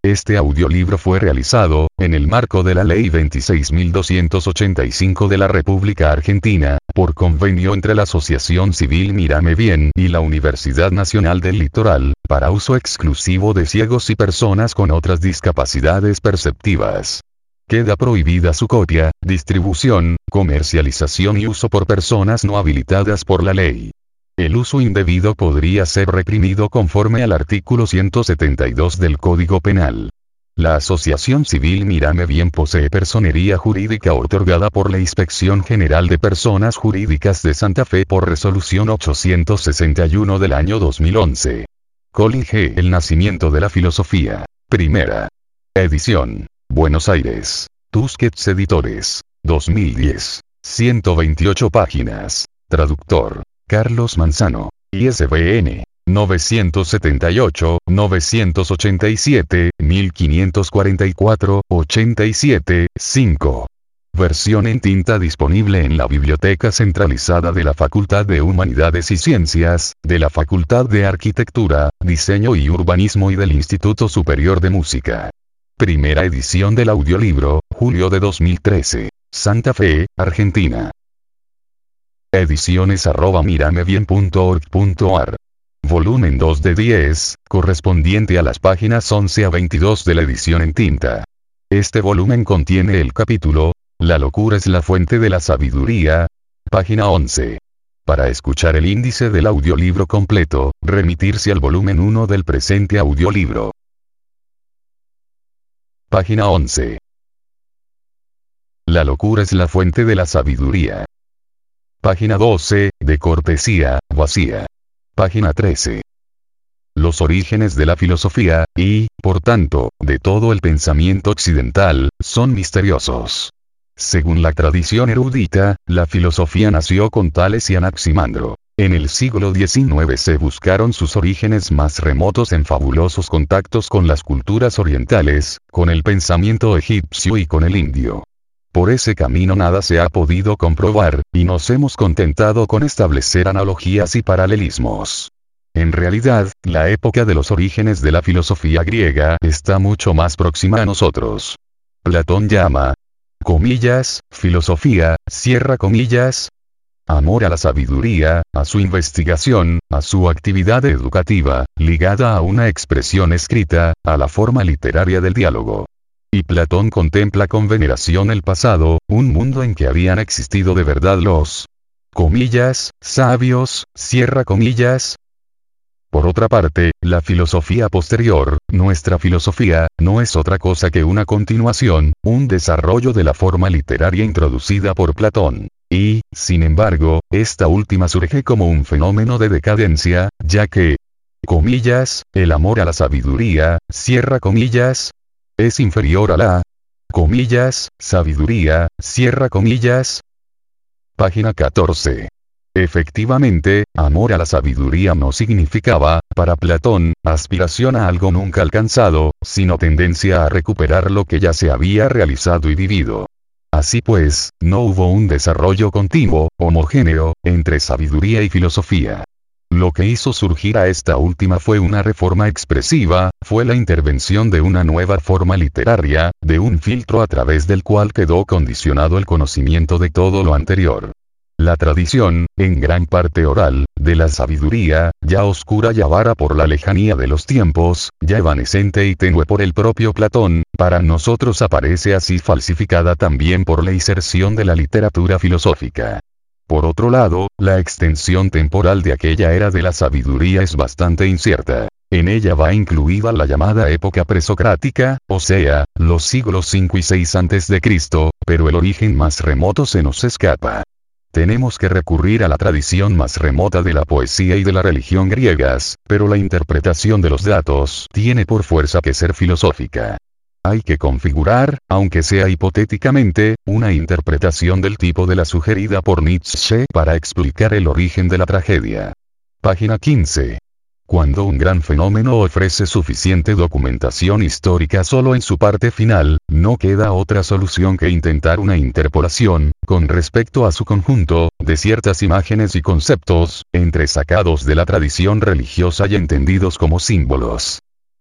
Este audiolibro fue realizado, en el marco de la Ley 26.285 de la República Argentina, por convenio entre la Asociación Civil Mírame Bien y la Universidad Nacional del Litoral, para uso exclusivo de ciegos y personas con otras discapacidades perceptivas. Queda prohibida su copia, distribución, comercialización y uso por personas no habilitadas por la ley. El uso indebido podría ser reprimido conforme al artículo 172 del Código Penal. La Asociación Civil Mírame Bien posee personería jurídica otorgada por la Inspección General de Personas Jurídicas de Santa Fe por resolución 861 del año 2011. Colin G. El nacimiento de la filosofía. Primera edición. Buenos Aires. Tusquets Editores. 2010. 128 páginas. Traductor: Carlos Manzano. ISBN 978-987-1544-87-5. Versión en tinta disponible en la Biblioteca Centralizada de la Facultad de Humanidades y Ciencias, de la Facultad de Arquitectura, Diseño y Urbanismo y del Instituto Superior de Música. Primera edición del audiolibro, julio de 2013. Santa Fe, Argentina. Ediciones@miramebien.org.ar. Volumen 2 de 10, correspondiente a las páginas 11 a 22 de la edición en tinta. Este volumen contiene el capítulo, La locura es la fuente de la sabiduría. Página 11. Para escuchar el índice del audiolibro completo, remitirse al volumen 1 del presente audiolibro. Página 11. La locura es la fuente de la sabiduría. Página 12, de cortesía, vacía. Página 13. Los orígenes de la filosofía, y, por tanto, de todo el pensamiento occidental, son misteriosos. Según la tradición erudita, la filosofía nació con Tales y Anaximandro. En el siglo XIX se buscaron sus orígenes más remotos en fabulosos contactos con las culturas orientales, con el pensamiento egipcio y con el indio. Por ese camino nada se ha podido comprobar, y nos hemos contentado con establecer analogías y paralelismos. En realidad, la época de los orígenes de la filosofía griega está mucho más próxima a nosotros. Platón llama, comillas, filosofía, cierra comillas, amor a la sabiduría, a su investigación, a su actividad educativa, ligada a una expresión escrita, a la forma literaria del diálogo. Y Platón contempla con veneración el pasado, un mundo en que habían existido de verdad los, comillas, sabios, cierra comillas. Por otra parte, la filosofía posterior, nuestra filosofía, no es otra cosa que una continuación, un desarrollo de la forma literaria introducida por Platón. Y, sin embargo, esta última surge como un fenómeno de decadencia, ya que, comillas, el amor a la sabiduría, cierra comillas, es inferior a la, comillas, sabiduría, cierra comillas. Página 14. Efectivamente, amor a la sabiduría no significaba, para Platón, aspiración a algo nunca alcanzado, sino tendencia a recuperar lo que ya se había realizado y vivido. Así pues, no hubo un desarrollo continuo, homogéneo, entre sabiduría y filosofía. Lo que hizo surgir a esta última fue una reforma expresiva, fue la intervención de una nueva forma literaria, de un filtro a través del cual quedó condicionado el conocimiento de todo lo anterior. La tradición, en gran parte oral, de la sabiduría, ya oscura y avara por la lejanía de los tiempos, ya evanescente y tenue por el propio Platón, para nosotros aparece así falsificada también por la inserción de la literatura filosófica. Por otro lado, la extensión temporal de aquella era de la sabiduría es bastante incierta. En ella va incluida la llamada época presocrática, o sea, los siglos 5 y 6 a.C., pero el origen más remoto se nos escapa. Tenemos que recurrir a la tradición más remota de la poesía y de la religión griegas, pero la interpretación de los datos tiene por fuerza que ser filosófica. Hay que configurar, aunque sea hipotéticamente, una interpretación del tipo de la sugerida por Nietzsche para explicar el origen de la tragedia. Página 15. Cuando un gran fenómeno ofrece suficiente documentación histórica solo en su parte final, no queda otra solución que intentar una interpolación, con respecto a su conjunto, de ciertas imágenes y conceptos, entresacados de la tradición religiosa y entendidos como símbolos.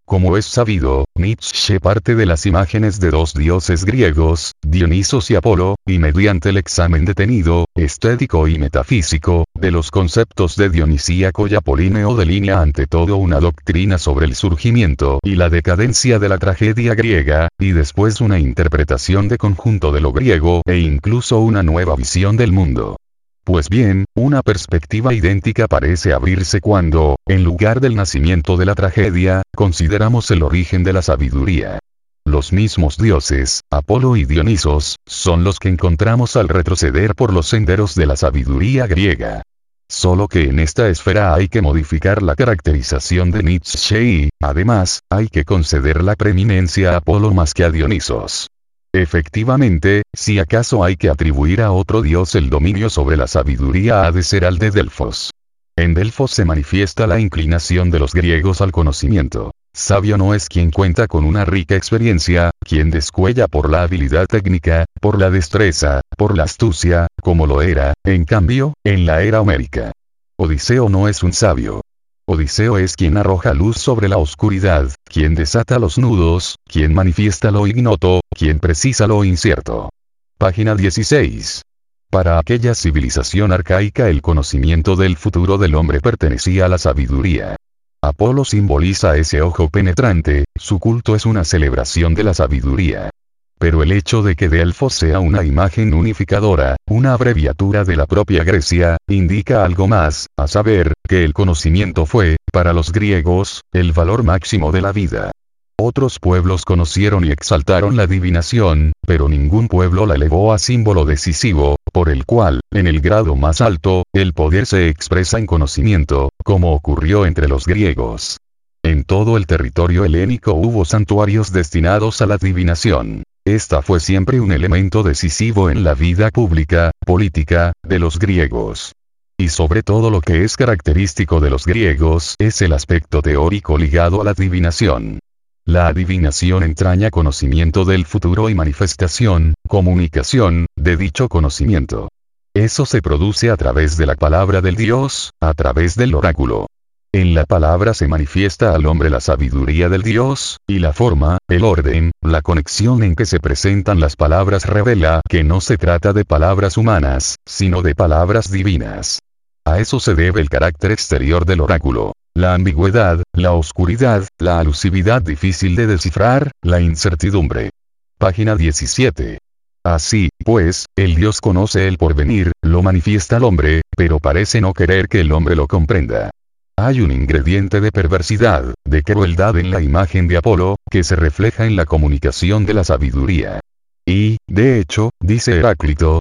Como es sabido, Nietzsche parte de las imágenes de dos dioses griegos, Dionisos y Apolo, y mediante el examen detenido, estético y metafísico, de los conceptos de dionisíaco y apolíneo delinea ante todo una doctrina sobre el surgimiento y la decadencia de la tragedia griega, y después una interpretación de conjunto de lo griego e incluso una nueva visión del mundo. Pues bien, una perspectiva idéntica parece abrirse cuando, en lugar del nacimiento de la tragedia, consideramos el origen de la sabiduría. Los mismos dioses, Apolo y Dionisos, son los que encontramos al retroceder por los senderos de la sabiduría griega. Solo que en esta esfera hay que modificar la caracterización de Nietzsche y, además, hay que conceder la preeminencia a Apolo más que a Dionisos. Efectivamente, si acaso hay que atribuir a otro dios el dominio sobre la sabiduría, ha de ser al de Delfos. En Delfos se manifiesta la inclinación de los griegos al conocimiento. Sabio no es quien cuenta con una rica experiencia, quien descuella por la habilidad técnica, por la destreza, por la astucia, como lo era, en cambio, en la era homérica. Odiseo no es un sabio. Odiseo es quien arroja luz sobre la oscuridad, quien desata los nudos, quien manifiesta lo ignoto, quien precisa lo incierto. Página 16. Para aquella civilización arcaica el conocimiento del futuro del hombre pertenecía a la sabiduría. Apolo simboliza ese ojo penetrante, su culto es una celebración de la sabiduría. Pero el hecho de que Delfos sea una imagen unificadora, una abreviatura de la propia Grecia, indica algo más, a saber, que el conocimiento fue, para los griegos, el valor máximo de la vida. Otros pueblos conocieron y exaltaron la adivinación, pero ningún pueblo la elevó a símbolo decisivo, por el cual, en el grado más alto, el poder se expresa en conocimiento, como ocurrió entre los griegos. En todo el territorio helénico hubo santuarios destinados a la adivinación. Esta fue siempre un elemento decisivo en la vida pública, política, de los griegos. Y sobre todo lo que es característico de los griegos es el aspecto teórico ligado a la adivinación. La adivinación entraña conocimiento del futuro y manifestación, comunicación, de dicho conocimiento. Eso se produce a través de la palabra del Dios, a través del oráculo. En la palabra se manifiesta al hombre la sabiduría del Dios, y la forma, el orden, la conexión en que se presentan las palabras revela que no se trata de palabras humanas, sino de palabras divinas. A eso se debe el carácter exterior del oráculo. La ambigüedad, la oscuridad, la alusividad difícil de descifrar, la incertidumbre. Página 17. Así, pues, el Dios conoce el porvenir, lo manifiesta al hombre, pero parece no querer que el hombre lo comprenda. Hay un ingrediente de perversidad, de crueldad en la imagen de Apolo, que se refleja en la comunicación de la sabiduría. Y, de hecho, dice Heráclito,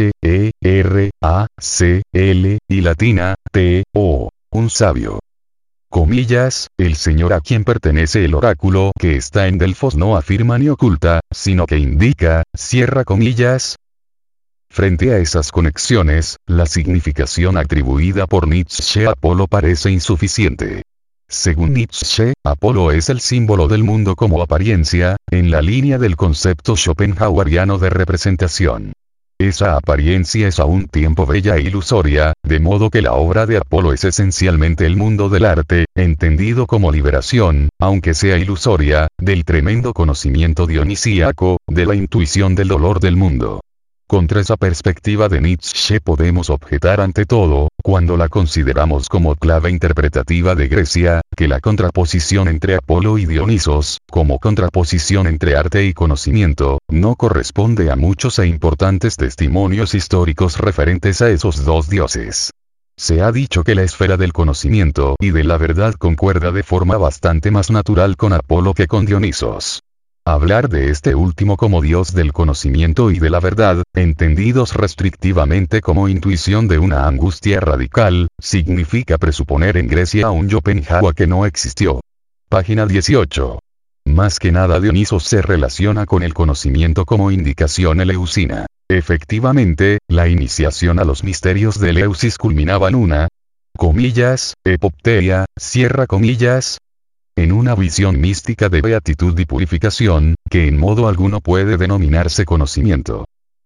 H-E-R-A-C-L, y latina, T-O, un sabio. Comillas, el señor a quien pertenece el oráculo que está en Delfos no afirma ni oculta, sino que indica, cierra comillas. Frente a esas conexiones, la significación atribuida por Nietzsche a Apolo parece insuficiente. Según Nietzsche, Apolo es el símbolo del mundo como apariencia, en la línea del concepto schopenhaueriano de representación. Esa apariencia es a un tiempo bella e ilusoria, de modo que la obra de Apolo es esencialmente el mundo del arte, entendido como liberación, aunque sea ilusoria, del tremendo conocimiento dionisíaco, de la intuición del dolor del mundo. Contra esa perspectiva de Nietzsche podemos objetar ante todo, cuando la consideramos como clave interpretativa de Grecia, que la contraposición entre Apolo y Dionisos, como contraposición entre arte y conocimiento, no corresponde a muchos e importantes testimonios históricos referentes a esos dos dioses. Se ha dicho que la esfera del conocimiento y de la verdad concuerda de forma bastante más natural con Apolo que con Dionisos. Hablar de este último como dios del conocimiento y de la verdad, entendidos restrictivamente como intuición de una angustia radical, significa presuponer en Grecia un Schopenhauer que no existió. Página 18. Más que nada Dionisos se relaciona con el conocimiento como indicación eleusina. Efectivamente, la iniciación a los misterios de Eleusis culminaba en una, comillas, epopteia, cierra comillas, en una visión mística de beatitud y purificación, que en modo alguno puede denominarse conocimiento.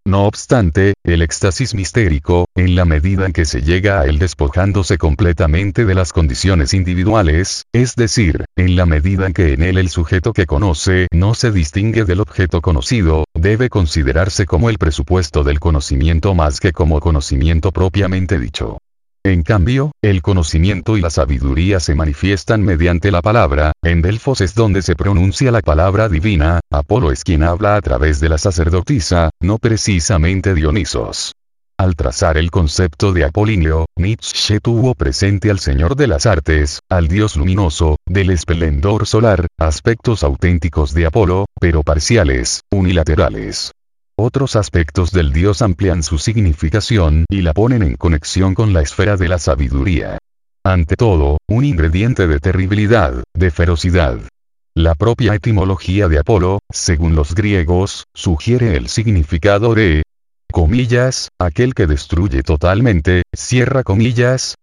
No obstante, el éxtasis mistérico, en la medida en que se llega a él despojándose completamente de las condiciones individuales, es decir, en la medida en que en él el sujeto que conoce no se distingue del objeto conocido, debe considerarse como el presupuesto del conocimiento más que como conocimiento propiamente dicho. En cambio, el conocimiento y la sabiduría se manifiestan mediante la palabra, en Delfos es donde se pronuncia la palabra divina, Apolo es quien habla a través de la sacerdotisa, no precisamente Dionisos. Al trazar el concepto de Apolinio, Nietzsche tuvo presente al Señor de las Artes, al Dios luminoso, del esplendor solar, aspectos auténticos de Apolo, pero parciales, unilaterales. Otros aspectos del Dios amplían su significación y la ponen en conexión con la esfera de la sabiduría. Ante todo, un ingrediente de terribilidad, de ferocidad. La propia etimología de Apolo, según los griegos, sugiere el significado de, comillas, aquel que destruye totalmente, cierra comillas.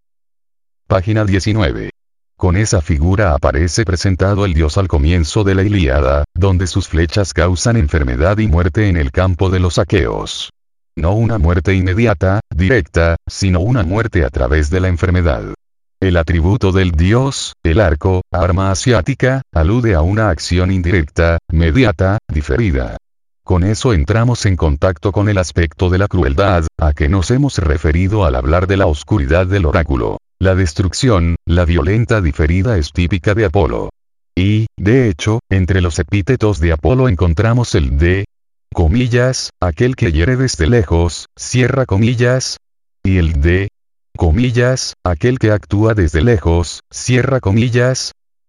Página 19. Con esa figura aparece presentado el dios al comienzo de la Ilíada, donde sus flechas causan enfermedad y muerte en el campo de los aqueos. No una muerte inmediata, directa, sino una muerte a través de la enfermedad. El atributo del dios, el arco, arma asiática, alude a una acción indirecta, mediata, diferida. Con eso entramos en contacto con el aspecto de la crueldad, a que nos hemos referido al hablar de la oscuridad del oráculo. La destrucción, la violenta diferida es típica de Apolo. Y, de hecho, entre los epítetos de Apolo encontramos el de, comillas, aquel que hiere desde lejos, cierra comillas, y el de, comillas, aquel que actúa desde lejos, cierra comillas.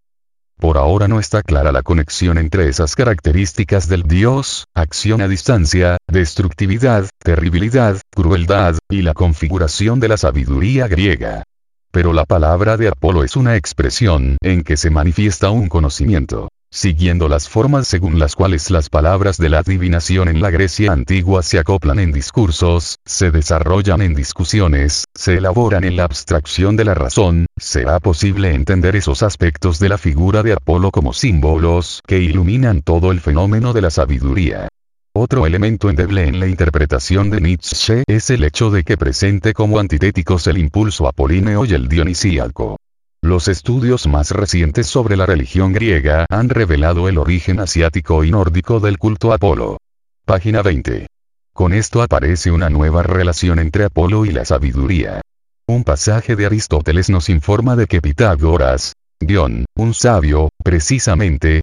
Por ahora no está clara la conexión entre esas características del dios, acción a distancia, destructividad, terribilidad, crueldad, y la configuración de la sabiduría griega. Pero la palabra de Apolo es una expresión en que se manifiesta un conocimiento, siguiendo las formas según las cuales las palabras de la adivinación en la Grecia antigua se acoplan en discursos, se desarrollan en discusiones, se elaboran en la abstracción de la razón. Será posible entender esos aspectos de la figura de Apolo como símbolos que iluminan todo el fenómeno de la sabiduría. Otro elemento endeble en la interpretación de Nietzsche es el hecho de que presente como antitéticos el impulso apolíneo y el dionisíaco. Los estudios más recientes sobre la religión griega han revelado el origen asiático y nórdico del culto a Apolo. Página 20. Con esto aparece una nueva relación entre Apolo y la sabiduría. Un pasaje de Aristóteles nos informa de que Pitágoras, un sabio, precisamente,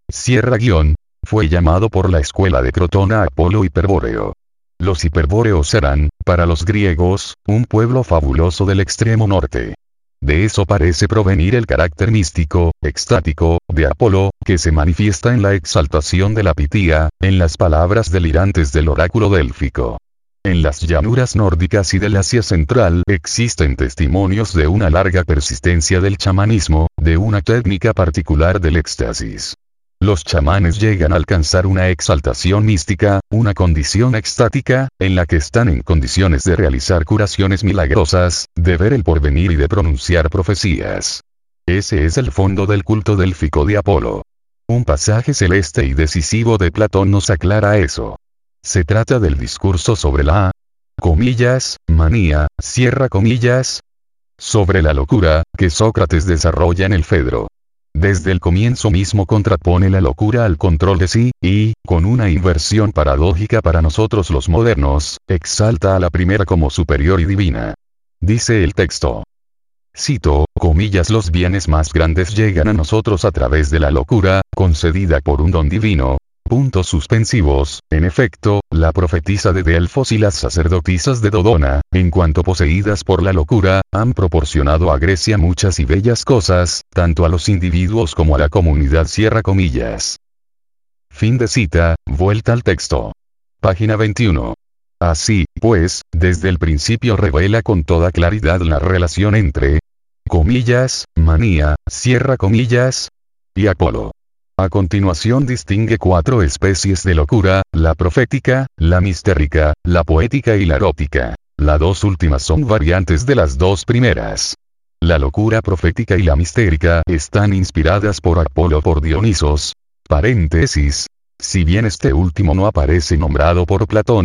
fue llamado por la escuela de Crotona Apolo hiperbóreo. Los hiperbóreos eran, para los griegos, un pueblo fabuloso del extremo norte. De eso parece provenir el carácter místico, extático, de Apolo, que se manifiesta en la exaltación de la pitía, en las palabras delirantes del oráculo délfico. En las llanuras nórdicas y del Asia Central existen testimonios de una larga persistencia del chamanismo, de una técnica particular del éxtasis. Los chamanes llegan a alcanzar una exaltación mística, una condición extática, en la que están en condiciones de realizar curaciones milagrosas, de ver el porvenir y de pronunciar profecías. Ese es el fondo del culto délfico de Apolo. Un pasaje celeste y decisivo de Platón nos aclara eso. Se trata del discurso sobre la manía, sobre la locura, que Sócrates desarrolla en el Fedro. Desde el comienzo mismo contrapone la locura al control de sí, y, con una inversión paradójica para nosotros los modernos, exalta a la primera como superior y divina. Dice el texto. Cito, los bienes más grandes llegan a nosotros a través de la locura, concedida por un don divino. Puntos suspensivos. En efecto, la profetisa de Delfos y las sacerdotisas de Dodona, en cuanto poseídas por la locura, han proporcionado a Grecia muchas y bellas cosas, tanto a los individuos como a la comunidad. Cierra comillas. Fin de cita, vuelta al texto. Página 21. Así, pues, desde el principio revela con toda claridad la relación entre manía, cierra comillas, y Apolo. A continuación distingue 4 especies de locura, la profética, la mistérica, la poética y la erótica. Las 2 últimas son variantes de las 2 primeras. La locura profética y la mistérica están inspiradas por Apolo por Dionisos. Paréntesis. Si bien este último no aparece nombrado por Platón,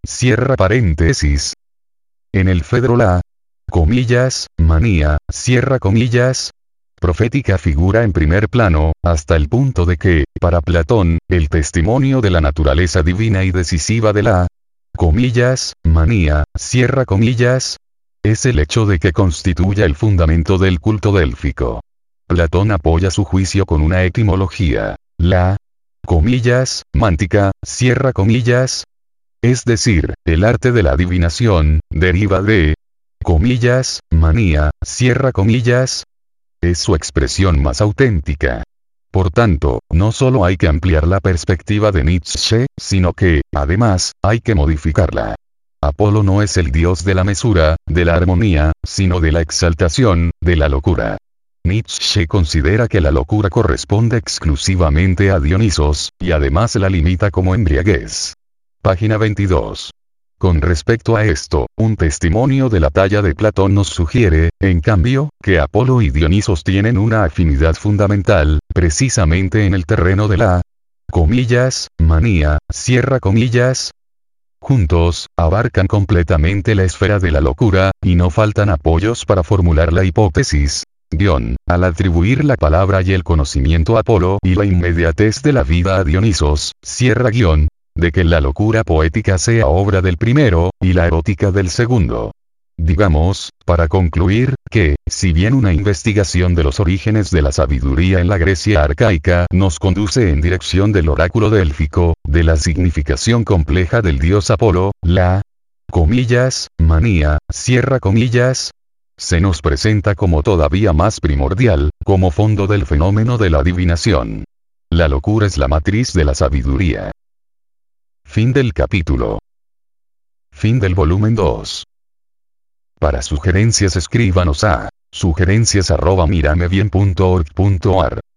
cierra paréntesis. En el Fedro la, comillas, manía, cierra comillas, profética figura en primer plano, hasta el punto de que, para Platón, el testimonio de la naturaleza divina y decisiva de la, comillas, manía, cierra comillas, es el hecho de que constituya el fundamento del culto délfico. Platón apoya su juicio con una etimología, la, comillas, mántica, cierra comillas, es decir, el arte de la adivinación, deriva de, comillas, manía, cierra comillas, es su expresión más auténtica. Por tanto, no solo hay que ampliar la perspectiva de Nietzsche, sino que, además, hay que modificarla. Apolo no es el dios de la mesura, de la armonía, sino de la exaltación, de la locura. Nietzsche considera que la locura corresponde exclusivamente a Dionisos, y además la limita como embriaguez. Página 22. Con respecto a esto, un testimonio de la talla de Platón nos sugiere, en cambio, que Apolo y Dionisos tienen una afinidad fundamental, precisamente en el terreno de la, comillas, manía, cierra comillas. Juntos, abarcan completamente la esfera de la locura, y no faltan apoyos para formular la hipótesis, al atribuir la palabra y el conocimiento a Apolo y la inmediatez de la vida a Dionisos, cierra de que la locura poética sea obra del primero, y la erótica del segundo. Digamos, para concluir, que, si bien una investigación de los orígenes de la sabiduría en la Grecia arcaica nos conduce en dirección del oráculo délfico, de la significación compleja del dios Apolo, la, comillas, manía, cierra comillas, se nos presenta como todavía más primordial, como fondo del fenómeno de la adivinación. La locura es la matriz de la sabiduría. Fin del capítulo. Fin del volumen 2. Para sugerencias escríbanos a sugerencias@miramebien.org.ar